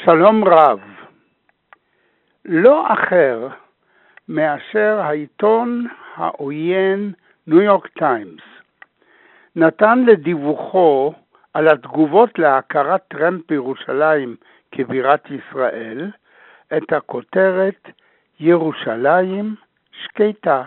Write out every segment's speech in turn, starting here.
שלום רב, לא אחר מאשר העיתון העוין ניו יורק טיימס נתן לדיווחו על התגובות להכרת טראמפ בירושלים כבירת ישראל את הכותרת ירושלים שקטה.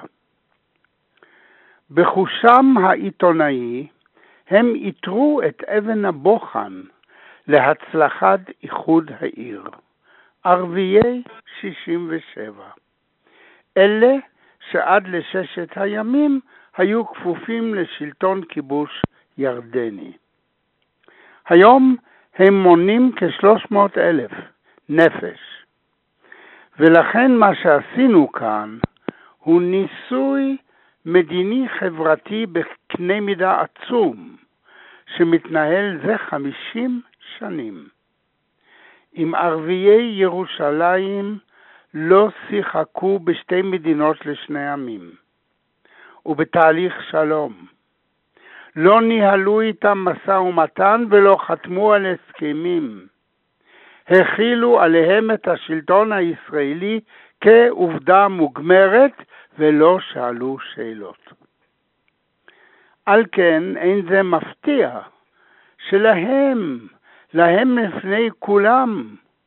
בחושם העיתונאי הם איתרו את אבן הבוחן להצלחת איחוד העיר, ערביי 67. אלה שעד לששת הימים היו כפופים לשלטון כיבוש ירדני. היום הם מונים כ-300,000 נפש. ולכן מה שעשינו כאן הוא ניסוי מדיני חברתי בקנה מידה עצום, שמתנהל זה 50 שנים. אם ערביי ירושלים לא שיחקו בשתי מדינות לשני עמים, ובתהליך שלום, לא ניהלו איתם משא ומתן ולא חתמו על הסכמים, הכילו עליהם את השלטון הישראלי כעובדה מוגמרת ולא שאלו שאלות. על כן אין זה מפתיע שלהם לפני כולם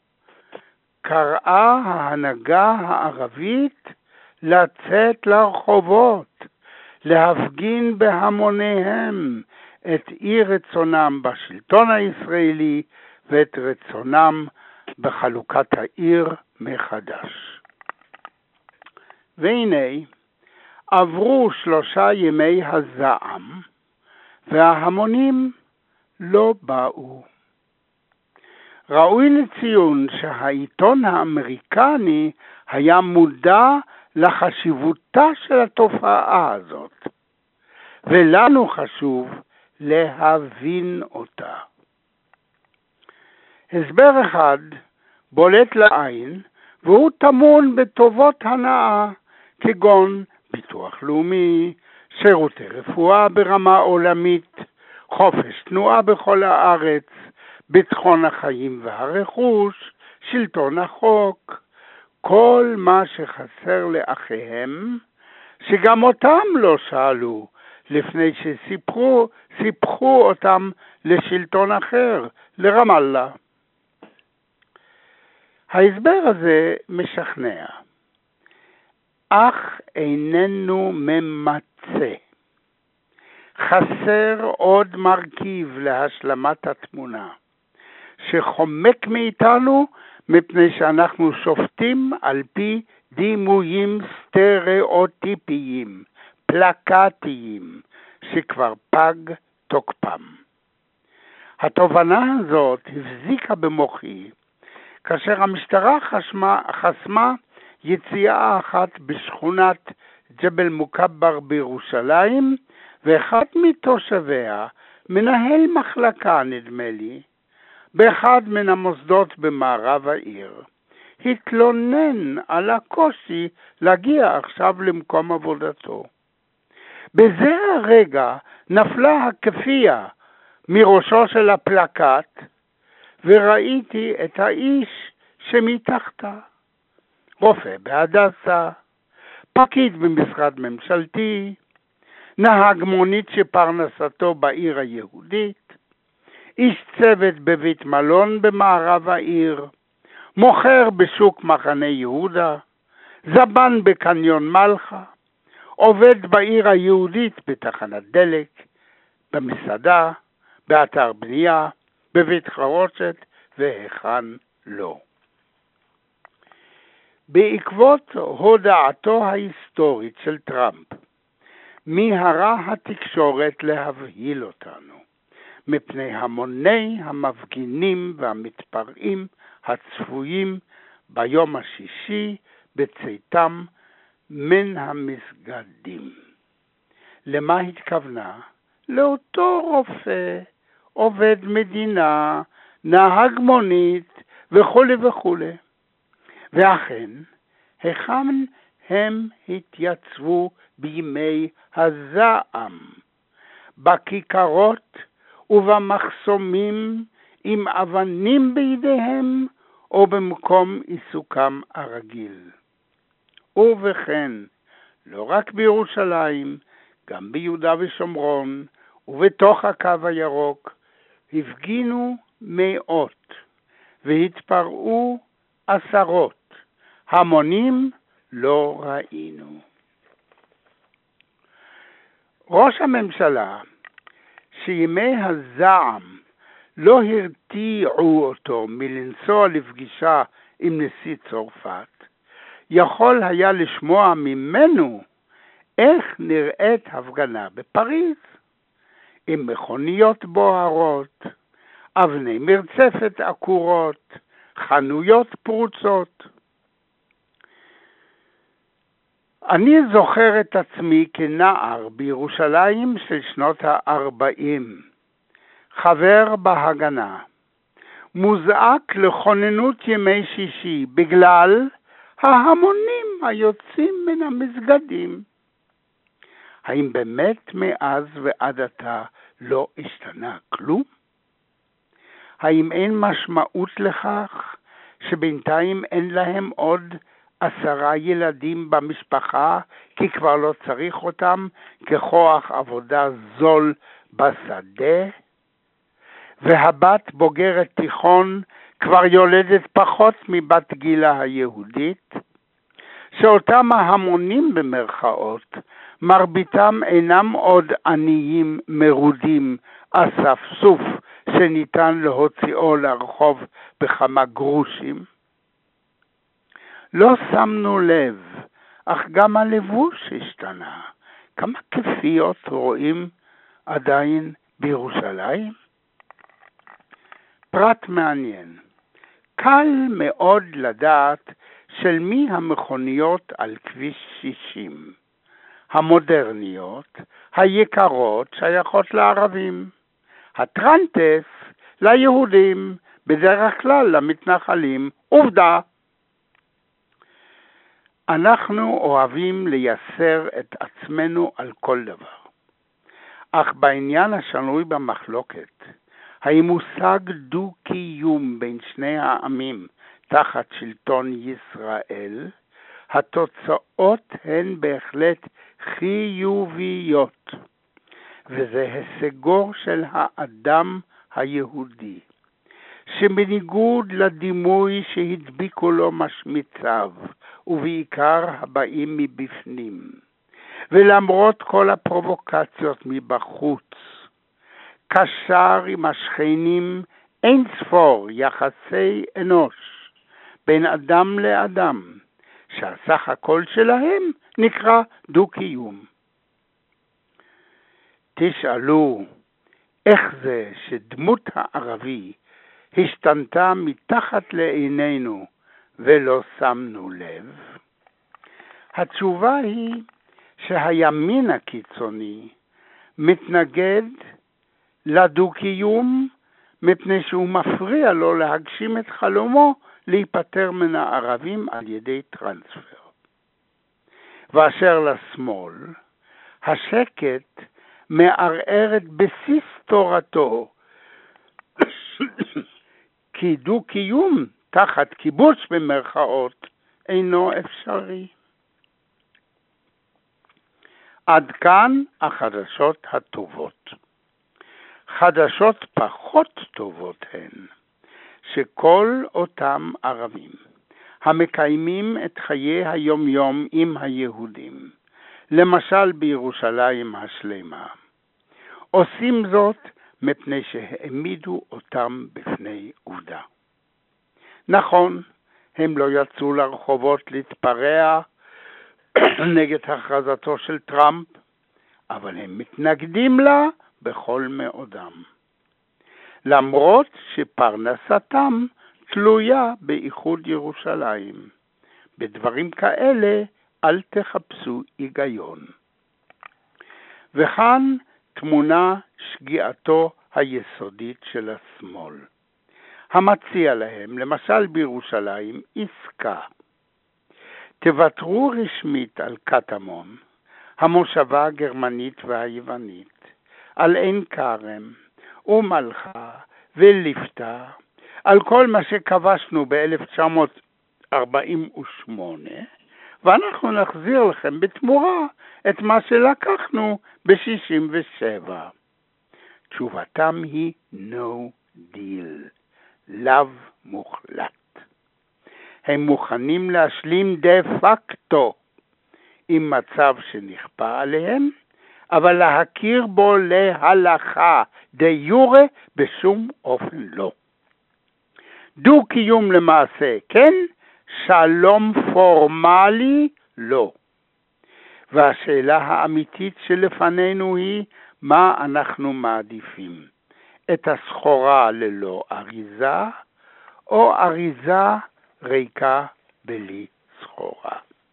קראה ההנהגה הערבית לצאת לרחובות, להפגין בהמוניהם את אי רצונם בשלטון הישראלי ואת רצונם בחלוקת העיר מחדש. והנה עברו 3 ימי הזעם וההמונים לא באו. ראוי לציון שהעיתון האמריקני היה מודע לחשיבותה של התופעה הזאת, ולנו חשוב להבין אותה. הסבר אחד בולט לעין, והוא טמון בטובות הנאה, כגון ביטוח לאומי, שירותי רפואה ברמה עולמית, חופש תנועה בכל הארץ, ביטחון החיים והרכוש, שלטון החוק, כל מה שחסר לאחיהם, שגם אותם לא שאלו לפני שסיפחו אותם לשלטון אחר, לרמאללה. ההסבר הזה משכנע, אך איננו ממצה. חסר עוד מרכיב להשלמת התמונה, שחומק מאיתנו מפני שאנחנו שופטים על פי דימויים סטריאוטיפיים, פלקטיים, שכבר פג תוקפם. התובנה הזאת הבזיקה במוחי, כאשר המשטרה חסמה יציאה אחת בשכונת ג'בל מוקבר בירושלים, ואחד מתושביה, מנהל מחלקה נדמה לי, באחד מן המוסדות במערב העיר, התלונן על הקושי להגיע עכשיו למקום עבודתו. בזה הרגע נפלה הכפייה מראשו של הפלקט, וראיתי את האיש שמתחתה. רופא בהדסה, פקיד במשרד ממשלתי, נהג מונית שפרנסתו בעיר היהודית, איש צוות בבית מלון במערב העיר, מוכר בשוק מחנה יהודה, זבן בקניון מלכה, עובד בעיר היהודית בתחנת דלק, במסעדה, באתר בנייה, בבית חרושת והיכן לא. בעקבות הודעתו ההיסטורית של טראמפ, מיהרה התקשורת להבהיל אותנו מפני המוני המפגינים והמתפרעים הצפויים ביום השישי בצאתם מן המסגדים. למה התכוונה? לאותו רופא, עובד מדינה, נהג מונית וכו' וכו'. ואכן, היכן הם התייצבו בימי הזעם? בכיכרות ובמחסומים עם אבנים בידיהם או במקום עיסוקם הרגיל. ובכן, לא רק בירושלים, גם ביהודה ושומרון ובתוך הקו הירוק, הפגינו מאות והתפרעו עשרות, המונים לא ראינו. ראש הממשלה, שימי הזעם לא הרתיעו אותו מלנסוע לפגישה עם נשיא צרפת, יכול היה לשמוע ממנו איך נראית הפגנה בפריז, עם מכוניות בוערות, אבני מרצפת עקורות, חנויות פרוצות. אני זוכר את עצמי כנער בירושלים של שנות ה-40, חבר בהגנה, מוזעק לכוננות ימי שישי בגלל ההמונים היוצאים מן המסגדים. האם באמת מאז ועד עתה לא השתנה כלום? האם אין משמעות לכך שבינתיים אין להם עוד 10 ילדים במשפחה, כי כבר לא צריך אותם ככוח עבודה זול בשדה? והבת בוגרת תיכון כבר יולדת פחות מבת גילה היהודית? שאותם ההמונים במרכאות, מרביתם אינם עוד עניים מרודים אספסוף שניתן להוציאו לרחוב בכמה גרושים? לא שמנו לב, אך גם הלבוש השתנה. כמה כפיות רואים עדיין בירושלים? פרט מעניין. קל מאוד לדעת של מי המכוניות על כביש 60. המודרניות, היקרות, שייכות לערבים. הטרנטס ליהודים, בדרך כלל למתנחלים. עובדה. אנחנו אוהבים לייסר את עצמנו על כל דבר. אך בעניין השנוי במחלוקת, האם מושג דו-קיום בין שני העמים תחת שלטון ישראל, התוצאות הן בהחלט חיוביות, וזה הישגו של האדם היהודי, שבניגוד לדימוי שהדביקו לו משמיציו, ובעיקר הבאים מבפנים, ולמרות כל הפרובוקציות מבחוץ, קשר עם השכנים אין ספור יחסי אנוש בין אדם לאדם, שהסך הכל שלהם נקרא דו-קיום. תשאלו, איך זה שדמות הערבי השתנתה מתחת לעינינו ולא שמנו לב? התשובה היא שהימין הקיצוני מתנגד לדו-קיום מפני שהוא מפריע לו להגשים את חלומו להיפטר מן הערבים על ידי טרנספר. ואשר לשמאל, השקט מערער את בסיס תורתו, כי דו-קיום תחת כיבוש במרכאות אינו אפשרי. עד כאן החדשות הטובות. חדשות פחות טובות הן שכל אותם ערבים המקיימים את חיי היום-יום עם היהודים, למשל בירושלים השלמה, עושים זאת מפני שהעמידו אותם בפני עובדה. נכון, הם לא יצאו לרחובות להתפרע נגד הכרזתו של טראמפ, אבל הם מתנגדים לה בכל מאודם. למרות שפרנסתם תלויה באיחוד ירושלים. בדברים כאלה אל תחפשו היגיון. וכאן תמונה שגיאתו היסודית של השמאל. המציע להם, למשל בירושלים, עסקה. תוותרו רשמית על קטמון, המושבה הגרמנית והיוונית, על עין כרם ומלכה וליפתא, על כל מה שכבשנו ב-1948, ואנחנו נחזיר לכם בתמורה את מה שלקחנו ב-67. תשובתם היא no deal, לאו מוחלט. הם מוכנים להשלים דה פקטו עם מצב שנכפה עליהם, אבל להכיר בו להלכה, דה יורה בשום אופן לא. דו קיום למעשה כן, שלום פורמלי לא. והשאלה האמיתית שלפנינו היא, מה אנחנו מעדיפים? את הסחורה ללא אריזה, או אריזה ריקה בלי סחורה?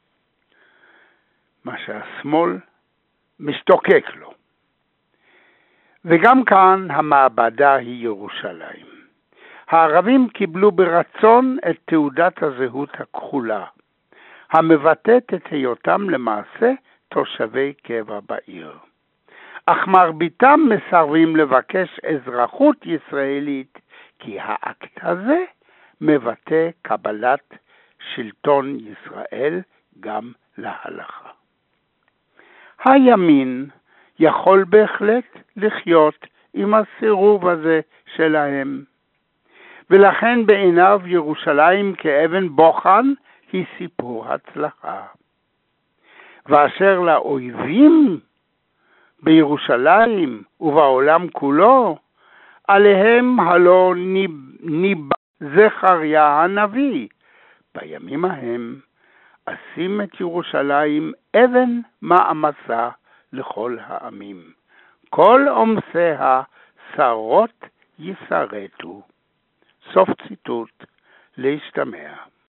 מה שהשמאל משתוקק לו. וגם כאן המעבדה היא ירושלים. הערבים קיבלו ברצון את תעודת הזהות הכחולה, המבטאת את היותם למעשה תושבי קבע בעיר. אך מרביתם מסרבים לבקש אזרחות ישראלית, כי האקט הזה מבטא קבלת שלטון ישראל גם להלכה. הימין יכול בהחלט לחיות עם הסירוב הזה שלהם, ולכן בעיניו ירושלים כאבן בוחן היא סיפור הצלחה. ואשר לאויבים בירושלים ובעולם כולו, עליהם הלא ניבא זכריה הנביא, בימים ההם אשים את ירושלים אבן מעמסה לכל העמים. כל עומסיה שרות יסרטו. סוף ציטוט, להשתמע.